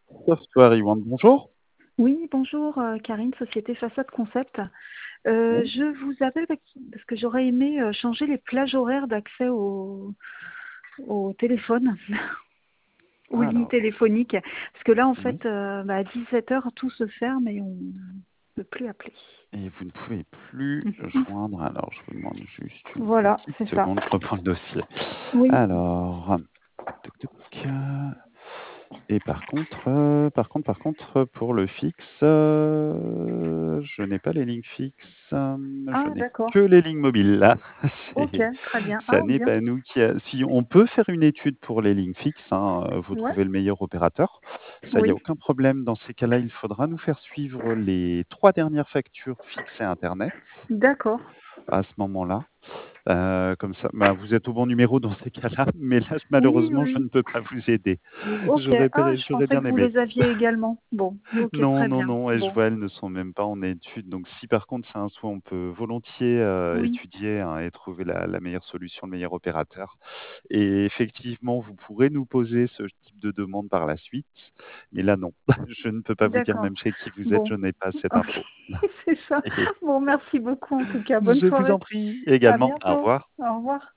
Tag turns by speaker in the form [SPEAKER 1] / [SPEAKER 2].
[SPEAKER 1] Software One, bonjour.
[SPEAKER 2] Oui, bonjour, Karine, société Façade Concept.
[SPEAKER 1] Oui.
[SPEAKER 2] Je vous appelle parce que j'aurais aimé changer les plages horaires d'accès au téléphone, aux lignes
[SPEAKER 1] Alors,
[SPEAKER 2] téléphoniques. Parce que là, en
[SPEAKER 1] oui.
[SPEAKER 2] fait, à 17 heures, tout se ferme et on ne peut plus appeler.
[SPEAKER 1] Et vous ne pouvez plus joindre. Alors, je vous demande juste une
[SPEAKER 2] Voilà,
[SPEAKER 1] petite
[SPEAKER 2] c'est ça.
[SPEAKER 1] seconde, je reprends le dossier.
[SPEAKER 2] Oui,
[SPEAKER 1] Alors, toc, toc, toc. Et par contre, pour le fixe, je n'ai pas les lignes fixes, je
[SPEAKER 2] ah,
[SPEAKER 1] n'ai
[SPEAKER 2] d'accord.
[SPEAKER 1] que les lignes mobiles là.
[SPEAKER 2] Ok, très bien.
[SPEAKER 1] Ça
[SPEAKER 2] Ah,
[SPEAKER 1] n'est
[SPEAKER 2] bien.
[SPEAKER 1] pas nous si on peut faire une étude pour les lignes fixes, hein, vous
[SPEAKER 2] Ouais,
[SPEAKER 1] trouvez le meilleur opérateur. Ça, il y a
[SPEAKER 2] oui,
[SPEAKER 1] aucun problème. Dans ces cas-là, il faudra nous faire suivre les 3 dernières factures fixes et internet
[SPEAKER 2] d'accord.
[SPEAKER 1] à ce moment-là. Comme ça, vous êtes au bon numéro dans ces cas-là, mais là,
[SPEAKER 2] Oui,
[SPEAKER 1] malheureusement, je
[SPEAKER 2] oui.
[SPEAKER 1] ne peux pas vous aider.
[SPEAKER 2] Ok. Ah, je
[SPEAKER 1] J'aurais
[SPEAKER 2] pensais
[SPEAKER 1] bien
[SPEAKER 2] que vous
[SPEAKER 1] aimé.
[SPEAKER 2] les aviez également. Bon, ok,
[SPEAKER 1] Non,
[SPEAKER 2] très
[SPEAKER 1] non,
[SPEAKER 2] bien.
[SPEAKER 1] non, et je
[SPEAKER 2] Bon,
[SPEAKER 1] vois, elles ne sont même pas en étude. Donc si par contre c'est un souhait, on peut volontiers,
[SPEAKER 2] oui,
[SPEAKER 1] étudier, hein, et trouver la meilleure solution, le meilleur opérateur. Et effectivement, vous pourrez nous poser ce type de demande par la suite, mais là non. Je ne peux pas vous dire
[SPEAKER 2] d'accord.
[SPEAKER 1] même chez qui vous êtes,
[SPEAKER 2] Bon,
[SPEAKER 1] je n'ai pas cette
[SPEAKER 2] ok,
[SPEAKER 1] info.
[SPEAKER 2] c'est ça. Bon, merci beaucoup en tout cas. Bonne
[SPEAKER 1] Je vous
[SPEAKER 2] soirée.
[SPEAKER 1] en prie
[SPEAKER 2] À
[SPEAKER 1] également. Au
[SPEAKER 2] bientôt.
[SPEAKER 1] revoir.
[SPEAKER 2] Au revoir.